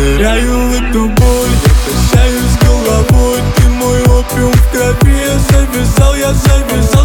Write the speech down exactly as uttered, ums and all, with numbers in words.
ныряю в эту боль, я качаюсь головой. Ты мой опиум в крови, я завязал, я завязал.